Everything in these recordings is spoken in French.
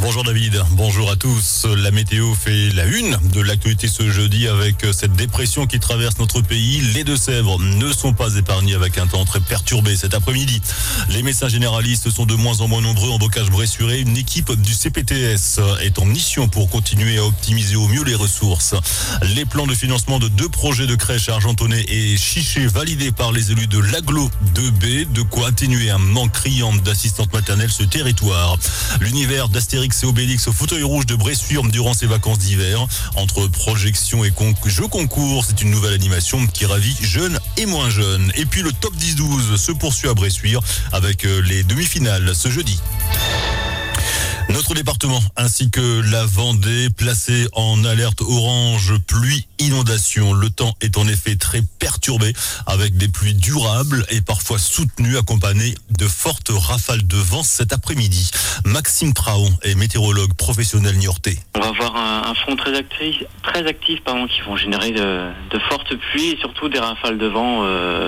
Bonjour David, bonjour à tous. La météo fait la une de l'actualité ce jeudi avec cette dépression qui traverse notre pays. Les Deux-Sèvres ne sont pas épargnés avec un temps très perturbé cet après-midi. Les médecins généralistes sont de moins en moins nombreux en Bocage-Bressuire. Une équipe du CPTS est en mission pour continuer à optimiser au mieux les ressources. Les plans de financement de 2 projets de crèches à Argentonnet et Chiché validés par les élus de l'Agglo 2B, de quoi atténuer un manque criant d'assistantes maternelles ce territoire. L'univers d'Astérix et Obélix au fauteuil rouge de Bressuire durant ses vacances d'hiver. Entre projections et jeux concours, c'est une nouvelle animation qui ravit jeunes et moins jeunes. Et puis le top 10-12 se poursuit à Bressuire avec les demi-finales ce jeudi. Notre département ainsi que la Vendée placés en alerte orange pluie inondation. Le temps est en effet très perturbé avec des pluies durables et parfois soutenues accompagnées de fortes rafales de vent cet après-midi. Maxime Traon est météorologue professionnel niortais. On va avoir un front très actif qui vont générer de fortes pluies et surtout des rafales de vent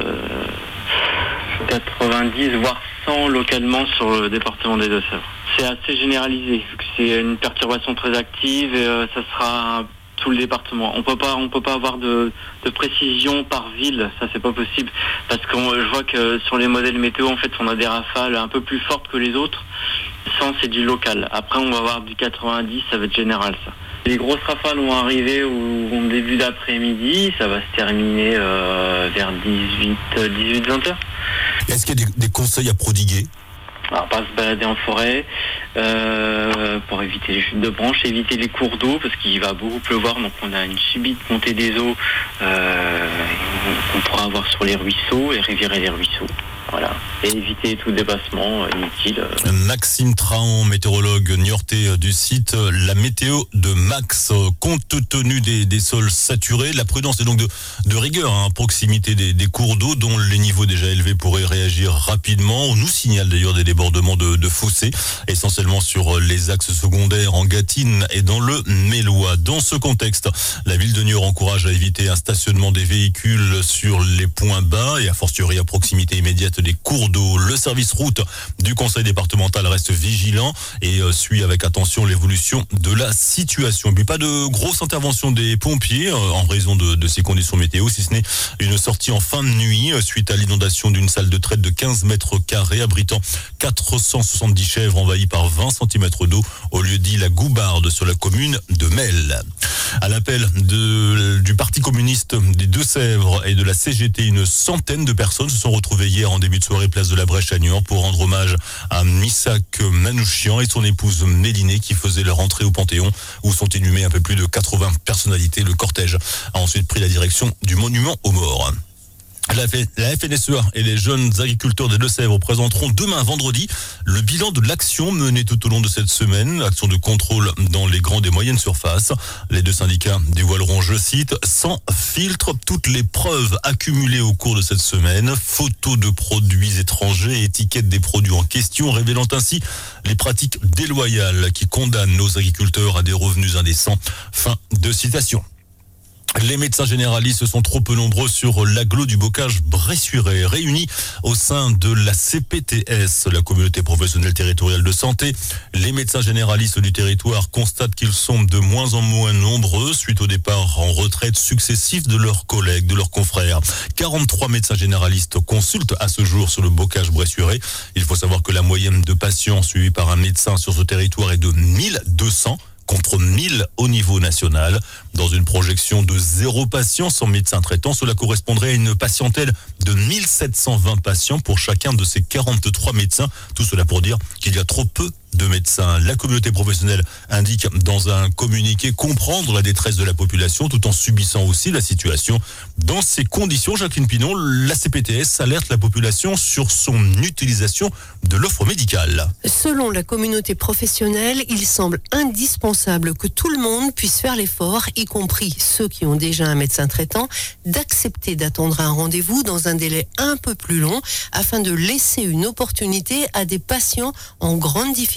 90 voire 100 localement sur le département des Deux-Sèvres. C'est assez généralisé, vu que c'est une perturbation très active et ça sera tout le département. On peut pas avoir de précision par ville, ça c'est pas possible, parce que je vois que sur les modèles météo, en fait, on a des rafales un peu plus fortes que les autres. 100, c'est du local. Après, on va avoir du 90, ça va être général, ça. Les grosses rafales vont arriver au début d'après-midi, ça va se terminer vers 18-20 heures. Est-ce qu'il y a des conseils à prodiguer ? Alors, pas se balader en forêt pour éviter les chutes de branches, éviter les cours d'eau parce qu'il va beaucoup pleuvoir, donc on a une subite montée des eaux qu'on pourra avoir sur les ruisseaux, les rivières et les ruisseaux. Voilà. Et éviter tout dépassement inutile. Maxime Traon, météorologue niortais du site La Météo de Max. Compte tenu des sols saturés, la prudence est donc de rigueur à proximité des cours d'eau dont les niveaux déjà élevés pourraient réagir rapidement. On nous signale d'ailleurs des débordements de fossés, essentiellement sur les axes secondaires en Gâtine et dans le Mélois. Dans ce contexte, la ville de Niort encourage à éviter un stationnement des véhicules sur les points bas et a fortiori à proximité immédiate des cours d'eau. Le service route du conseil départemental reste vigilant et suit avec attention l'évolution de la situation. Et puis pas de grosse intervention des pompiers en raison de ces conditions météo, si ce n'est une sortie en fin de nuit suite à l'inondation d'une salle de traite de 15 mètres carrés abritant 470 chèvres envahies par 20 cm d'eau au lieu-dit La Goubarde sur la commune de Melle. À l'appel du Parti communiste des Deux-Sèvres et de la CGT, une centaine de personnes se sont retrouvées hier en début de soirée place de la Brèche à Niort pour rendre hommage à Missak Manouchian et son épouse Mélinée qui faisaient leur entrée au Panthéon où sont inhumées un peu plus de 80 personnalités. Le cortège a ensuite pris la direction du monument aux morts. La FNSEA et les jeunes agriculteurs des Deux-Sèvres présenteront demain vendredi le bilan de l'action menée tout au long de cette semaine, action de contrôle dans les grandes et moyennes surfaces. Les deux syndicats dévoileront, je cite, sans filtre toutes les preuves accumulées au cours de cette semaine, photos de produits étrangers, étiquettes des produits en question, révélant ainsi les pratiques déloyales qui condamnent nos agriculteurs à des revenus indécents. Fin de citation. Les médecins généralistes sont trop peu nombreux sur l'agglo du Bocage-Bressuire, réunis au sein de la CPTS, la communauté professionnelle territoriale de santé. Les médecins généralistes du territoire constatent qu'ils sont de moins en moins nombreux suite au départ en retraite successif de leurs collègues, de leurs confrères. 43 médecins généralistes consultent à ce jour sur le Bocage-Bressuire. Il faut savoir que la moyenne de patients suivis par un médecin sur ce territoire est de 1200. Contre 1000 au niveau national. Dans une projection de 0 patient sans médecin traitant, cela correspondrait à une patientèle de 1720 patients pour chacun de ces 43 médecins. Tout cela pour dire qu'il y a trop peu de médecins. La communauté professionnelle indique dans un communiqué comprendre la détresse de la population tout en subissant aussi la situation. Dans ces conditions, Jacqueline Pinon, la CPTS alerte la population sur son utilisation de l'offre médicale. Selon la communauté professionnelle, il semble indispensable que tout le monde puisse faire l'effort, y compris ceux qui ont déjà un médecin traitant, d'accepter d'attendre un rendez-vous dans un délai un peu plus long afin de laisser une opportunité à des patients en grande difficulté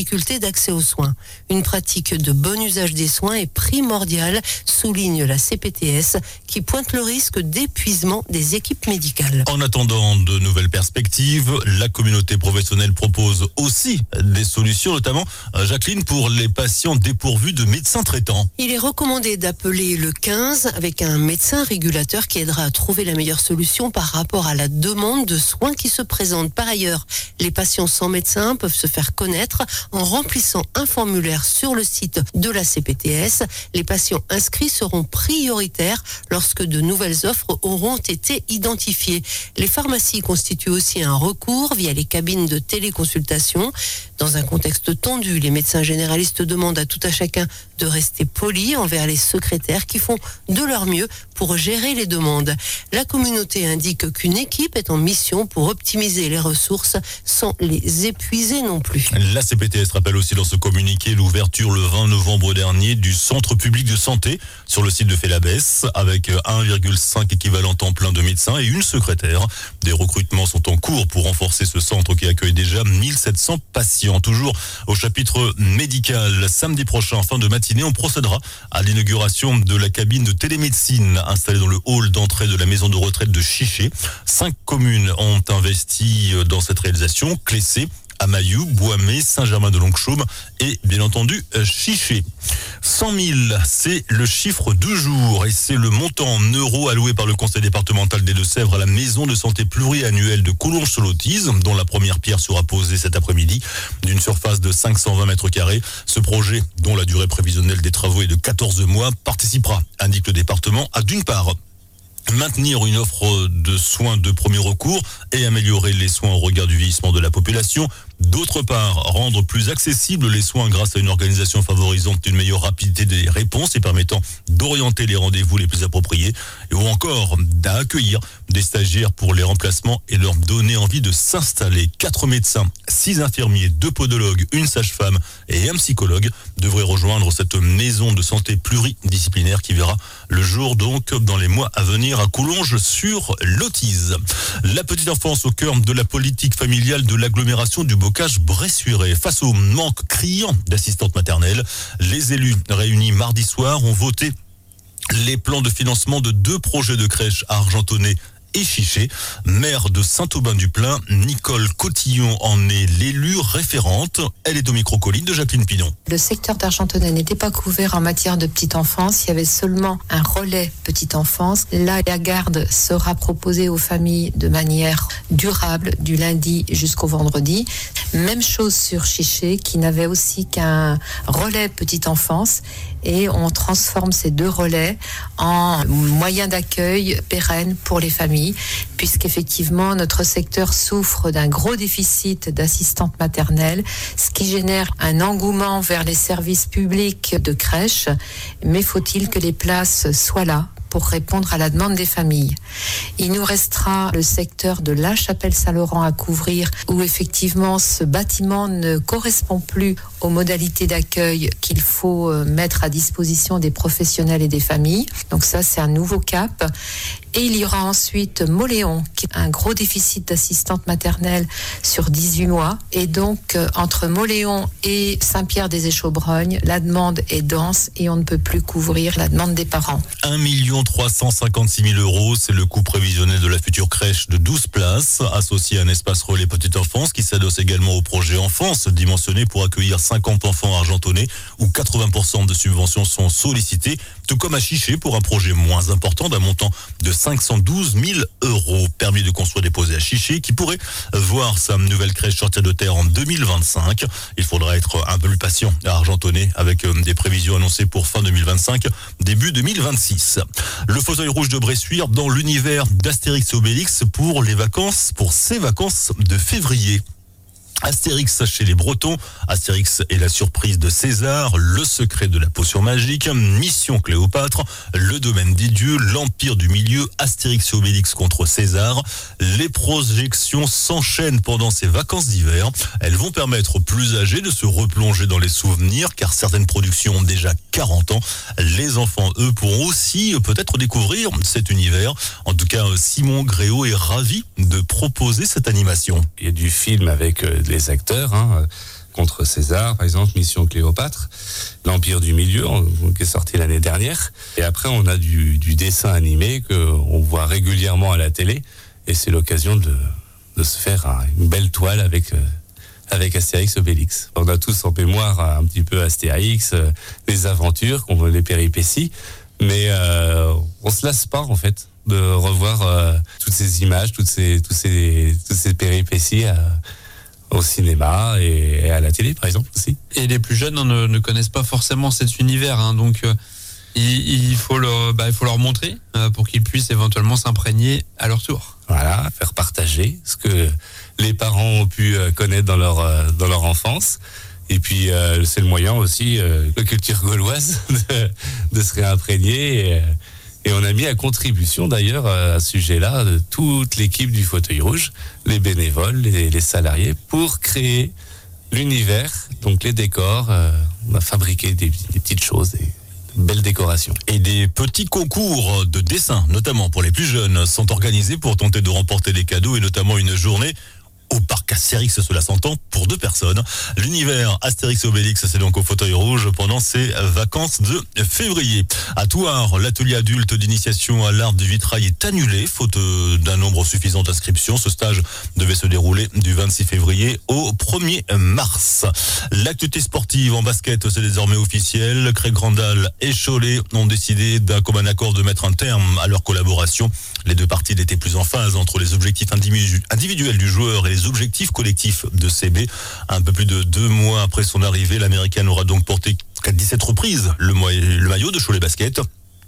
difficultés d'accès aux soins. Une pratique de bon usage des soins est primordiale, souligne la CPTS, qui pointe le risque d'épuisement des équipes médicales. En attendant de nouvelles perspectives, la communauté professionnelle propose aussi des solutions, notamment, Jacqueline, pour les patients dépourvus de médecins traitants. Il est recommandé d'appeler le 15 avec un médecin régulateur qui aidera à trouver la meilleure solution par rapport à la demande de soins qui se présente. Par ailleurs, les patients sans médecin peuvent se faire connaître en remplissant un formulaire sur le site de la CPTS. Les patients inscrits seront prioritaires lorsque de nouvelles offres auront été identifiées. Les pharmacies constituent aussi un recours via les cabines de téléconsultation. Dans un contexte tendu, les médecins généralistes demandent à tout à chacun de rester poli envers les secrétaires qui font de leur mieux pour gérer les demandes. La communauté indique qu'une équipe est en mission pour optimiser les ressources sans les épuiser non plus. La CPTS rappelle aussi dans ce communiqué l'ouverture le 20 novembre dernier du centre public de santé sur le site de Félabès avec 1,5 équivalent temps plein de médecins et une secrétaire. Des recrutements sont en cours pour renforcer ce centre qui accueille déjà 1700 patients. Toujours au chapitre médical, samedi prochain, en fin de matinée, on procédera à l'inauguration de la cabine de télémédecine installée dans le hall d'entrée de la maison de retraite de Chiché. 5 communes ont investi dans cette réalisation: Clessé, Amayou, Boimé, Saint-Germain-de-Longchaume et bien entendu Chiché. 100 000, c'est le chiffre du jour et c'est le montant en euros alloué par le conseil départemental des Deux-Sèvres à la maison de santé pluriannuelle de Collonges-sur-Lotise, dont la première pierre sera posée cet après-midi, d'une surface de 520 mètres carrés. Ce projet, dont la durée prévisionnelle des travaux est de 14 mois, participera, indique le département, à d'une part maintenir une offre de soins de premier recours et améliorer les soins au regard du vieillissement de la population. D'autre part, rendre plus accessibles les soins grâce à une organisation favorisant une meilleure rapidité des réponses et permettant d'orienter les rendez-vous les plus appropriés, ou encore d'accueillir des stagiaires pour les remplacements et leur donner envie de s'installer. 4 médecins, 6 infirmiers, 2 podologues, une sage-femme et un psychologue devraient rejoindre cette maison de santé pluridisciplinaire qui verra le jour donc dans les mois à venir à Collonges-sur-Lotise. La petite enfance au cœur de la politique familiale de l'agglomération du Bocage-Bressuire. Face au manque criant d'assistantes maternelles, les élus réunis mardi soir ont voté les plans de financement de 2 projets de crèche à Argentonnet et Chiché. Maire de Saint-Aubin-du-Plain, Nicole Cotillon en est l'élue référente. Elle est au micro-colline de Jacqueline Pinon. Le secteur d'Argentonnet n'était pas couvert en matière de petite enfance. Il y avait seulement un relais petite enfance. Là, la garde sera proposée aux familles de manière durable du lundi jusqu'au vendredi. Même chose sur Chiché qui n'avait aussi qu'un relais petite enfance. Et on transforme ces 2 relais en moyens d'accueil pérennes pour les familles, puisqu'effectivement notre secteur souffre d'un gros déficit d'assistantes maternelles, ce qui génère un engouement vers les services publics de crèche. Mais faut-il que les places soient là pour répondre à la demande des familles. Il nous restera le secteur de la Chapelle-Saint-Laurent à couvrir, où effectivement ce bâtiment ne correspond plus aux modalités d'accueil qu'il faut mettre à disposition des professionnels et des familles. Donc ça, c'est un nouveau cap. Et il y aura ensuite Mauléon, qui a un gros déficit d'assistantes maternelles sur 18 mois. Et donc, entre Mauléon et Saint-Pierre-des-Échaubrognes, la demande est dense et on ne peut plus couvrir la demande des parents. 1 356 000 €, c'est le coût prévisionnel de la future crèche de 12 places, associé à un espace relais petite enfance qui s'adosse également au projet enfance, dimensionné pour accueillir 50 enfants argentonnais, où 80% de subventions sont sollicitées, tout comme à Chiché pour un projet moins important d'un montant de 512 000 €. Permis de construire déposé à Chiché qui pourrait voir sa nouvelle crèche sortir de terre en 2025. Il faudra être un peu plus patient à Argentonnet avec des prévisions annoncées pour fin 2025, début 2026. Le fauteuil rouge de Bressuire dans l'univers d'Astérix et Obélix pour ces vacances de février. Astérix chez les Bretons, Astérix et la surprise de César, le secret de la potion magique, Mission Cléopâtre, le domaine des dieux, l'empire du milieu, Astérix et Obélix contre César. Les projections s'enchaînent pendant ces vacances d'hiver. Elles vont permettre aux plus âgés de se replonger dans les souvenirs, car certaines productions ont déjà 40 ans. Les enfants, eux, pourront aussi peut-être découvrir cet univers. En tout cas, Simon Gréau est ravi de proposer cette animation. Il y a du film avec les acteurs, contre César, par exemple, Mission Cléopâtre, l'Empire du Milieu, qui est sorti l'année dernière. Et après, on a du dessin animé qu'on voit régulièrement à la télé. Et c'est l'occasion de se faire une belle toile avec Astérix Obélix. On a tous en mémoire un petit peu Astérix, les aventures, les péripéties. Mais on se lasse pas, en fait, de revoir toutes ces images, toutes ces péripéties au cinéma et à la télé, par exemple, aussi. Et les plus jeunes ne connaissent pas forcément cet univers, hein, donc il faut leur montrer pour qu'ils puissent éventuellement s'imprégner à leur tour. Voilà, faire partager ce que les parents ont pu connaître dans leur enfance. Et puis c'est le moyen aussi, la culture gauloise, de se réimprégner. Et on a mis à contribution d'ailleurs à ce sujet-là de toute l'équipe du Fauteuil Rouge, les bénévoles, les salariés, pour créer l'univers, donc les décors. On a fabriqué des petites choses, des belles décorations. Et des petits concours de dessin, notamment pour les plus jeunes, sont organisés pour tenter de remporter des cadeaux et notamment une journée au parc Astérix, cela s'entend, pour 2 personnes. L'univers Astérix Obélix, c'est donc au Fauteuil Rouge pendant ces vacances de février. À Thouars, l'atelier adulte d'initiation à l'art du vitrail est annulé, faute d'un nombre suffisant d'inscriptions. Ce stage devait se dérouler du 26 février au 1er mars. L'activité sportive en basket, c'est désormais officiel. Craig Grandal et Cholet ont décidé d'un commun accord de mettre un terme à leur collaboration. Les 2 parties n'étaient plus en phase entre les objectifs individuels du joueur et les objectifs collectifs de CB. Un peu plus de 2 mois après son arrivée, l'Américaine aura donc porté qu'à 17 reprises le maillot de Cholet Basket.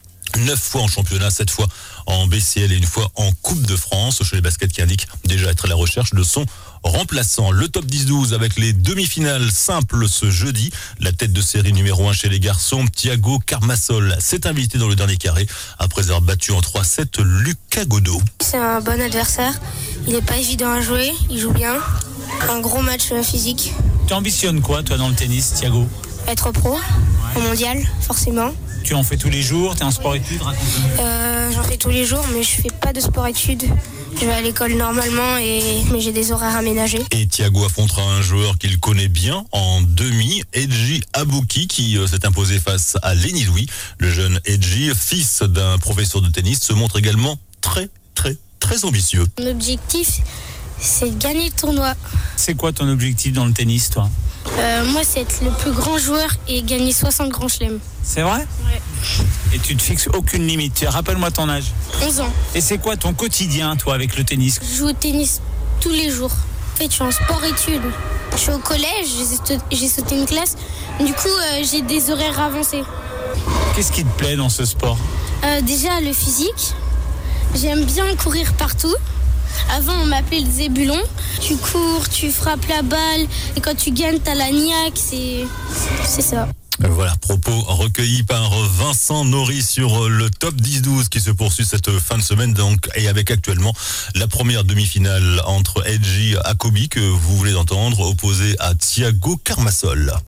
9 fois en championnat, 7 fois en BCL et 1 fois en Coupe de France. Cholet Basket qui indique déjà être à la recherche de son remplaçant. Le top 10-12 avec les demi-finales simples ce jeudi. La tête de série numéro 1 chez les garçons, Thiago Carmasol, s'est invité dans le dernier carré après avoir battu en 3-7 Lucas Godot. C'est un bon adversaire. Il n'est pas évident à jouer, il joue bien. Un gros match physique. Tu ambitionnes quoi, toi, dans le tennis, Thiago ? Être pro, au mondial, forcément. Tu en fais tous les jours, tu es en sport-études, raconte-nous. J'en fais tous les jours, mais je fais pas de sport-études. Je vais à l'école normalement, mais j'ai des horaires aménagés. Et Thiago affrontera un joueur qu'il connaît bien en demi, Edji Abouki, qui s'est imposé face à Lenny Louis. Le jeune Edji, fils d'un professeur de tennis, se montre également très ambitieux. Mon objectif, c'est de gagner le tournoi. C'est quoi ton objectif dans le tennis, toi ? Moi, c'est être le plus grand joueur et gagner 60 grands chelems. C'est vrai ? Ouais. Et tu te fixes aucune limite. Rappelle-moi ton âge. 11 ans. Et c'est quoi ton quotidien, toi, avec le tennis ? Je joue au tennis tous les jours. En fait, je suis en sport-études. Je suis au collège, j'ai sauté une classe. Du coup, j'ai des horaires avancés. Qu'est-ce qui te plaît dans ce sport ? Déjà, le physique. J'aime bien courir partout. Avant, on m'appelait le Zébulon. Tu cours, tu frappes la balle. Et quand tu gagnes, t'as la niaque. C'est ça. Voilà, propos recueillis par Vincent Nory sur le top 10-12 qui se poursuit cette fin de semaine donc, et avec actuellement la première demi-finale entre Edji Akobi que vous voulez entendre opposé à Thiago Carmasol.